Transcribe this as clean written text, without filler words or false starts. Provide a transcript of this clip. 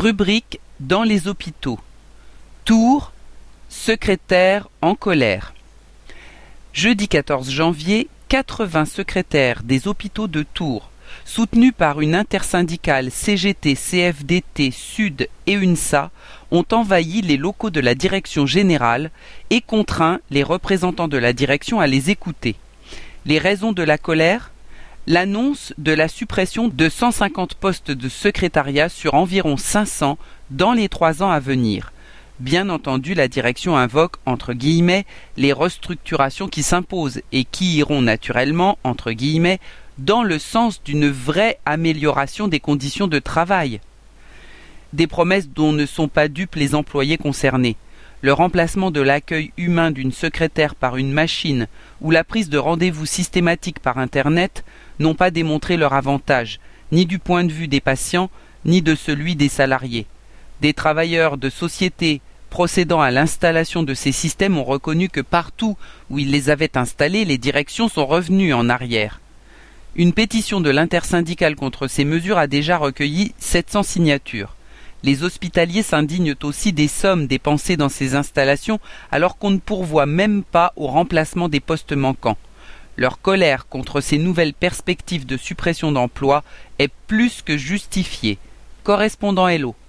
Rubrique dans les hôpitaux. Tours, secrétaire en colère. Jeudi 14 janvier, 80 secrétaires des hôpitaux de Tours, soutenus par une intersyndicale CGT, CFDT, Sud et UNSA, ont envahi les locaux de la direction générale et contraint les représentants de la direction à les écouter. Les raisons de la colère ? L'annonce de la suppression de 150 postes de secrétariat sur environ 500 dans les 3 ans à venir. Bien entendu, la direction invoque, entre guillemets, les restructurations qui s'imposent et qui iront naturellement, entre guillemets, dans le sens d'une vraie amélioration des conditions de travail. Des promesses dont ne sont pas dupes les employés concernés. Le remplacement de l'accueil humain d'une secrétaire par une machine ou la prise de rendez-vous systématique par Internet n'ont pas démontré leur avantage, ni du point de vue des patients, ni de celui des salariés. Des travailleurs de sociétés procédant à l'installation de ces systèmes ont reconnu que partout où ils les avaient installés, les directions sont revenues en arrière. Une pétition de l'intersyndicale contre ces mesures a déjà recueilli 700 signatures. Les hospitaliers s'indignent aussi des sommes dépensées dans ces installations alors qu'on ne pourvoit même pas au remplacement des postes manquants. Leur colère contre ces nouvelles perspectives de suppression d'emplois est plus que justifiée. Correspondant Hello.